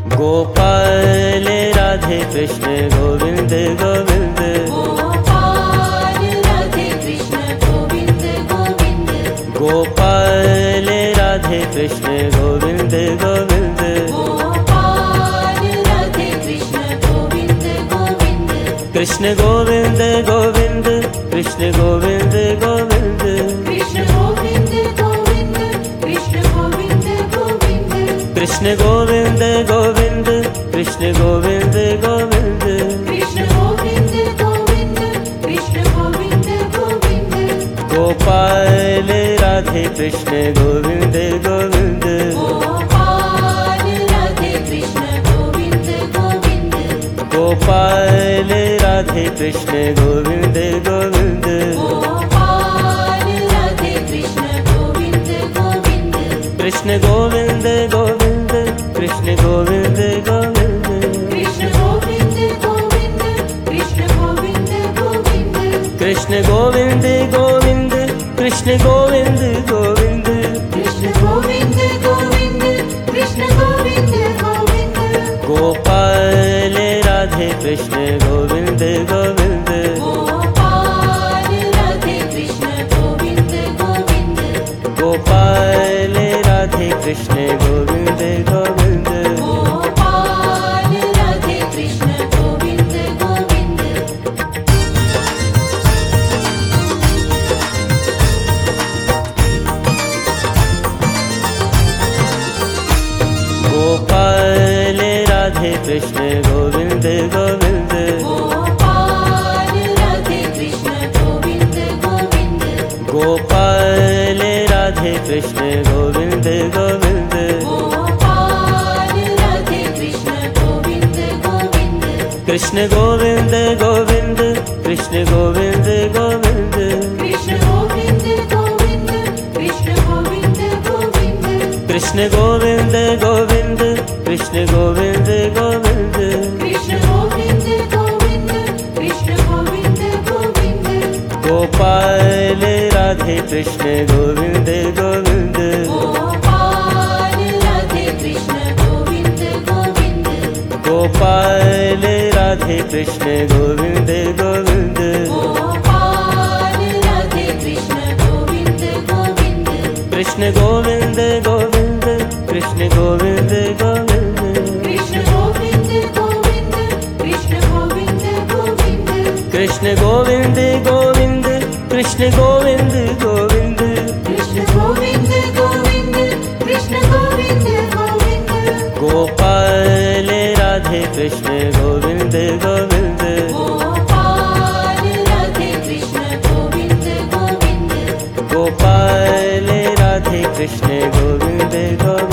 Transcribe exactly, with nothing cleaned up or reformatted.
Gopal Radhe Krishna Govind Govind, Gopal Radhe Krishna Govind Govind, Gopal Radhe Krishna Govind Govind, Gopal Radhe Krishna Govind Govind, Krishna Govind Govind, Krishna Govind Govind, Krishna Govind Govind, Krishna Govind Govind, Krishna Govind Govind, Krishna Govind Govind, Krishna Govind Govind, Krishna Govind Govind, Gopal Radhe Krishna Govind Govind, Gopal Radhe Krishna Govind Govind, Gopal Radhe Krishna Govind Govind, Gopal Radhe Krishna Govind Govind, Krishna Govind Govind, Krishna Govind Govind, Krishna Govind Govind, Krishna Govind Govind, Krishna Govind Govind, Krishna Govind Govind, Krishna Govind Govind, Krishna Govind Govind, Gopal Radhe Krishna Govind Govind, Gopal Radhe Krishna Govind Govind, Gopal Radhe Krishna Govind Govind, Gopal Radhe Krishna Govind Govind, Gopal Radhe Krishna Govind Govind, Gopal Radhe Krishna Govind Govind, Gopal Radhe Krishna Govind Govind, Gopal Radhe Krishna Govind Govind, Krishna Govind Govind, Krishna Govind Govind, Krishna Govind Govind, Krishna Govind Govind, Krishna Govind Govind, Krishna Govind Govind, Krishna Govind Govind, Krishna Govind Govind, Gopal Radhe Krishna Govind Govind, Gopal Radhe Krishna Govind Govind, Gopal Radhe Krishna Govind Govind, Gopal Radhe Krishna Govind Govind, Krishna Govind Govind, Krishna Govind Govind, Krishna Govind Govind, Krishna Govind Govind, Krishna Govind Govind, Krishna Govind Govind, Krishna Govind Govind, Krishna Govind Govind, Gopal Radhe Krishna Govind Govind, Gopal Radhe Krishna Govind Govind, Gopal Radhe Krishna Govind Govind.